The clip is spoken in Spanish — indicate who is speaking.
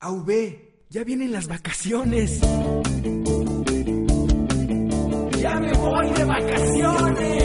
Speaker 1: AV, ya vienen las vacaciones. ¡Ya me voy de vacaciones!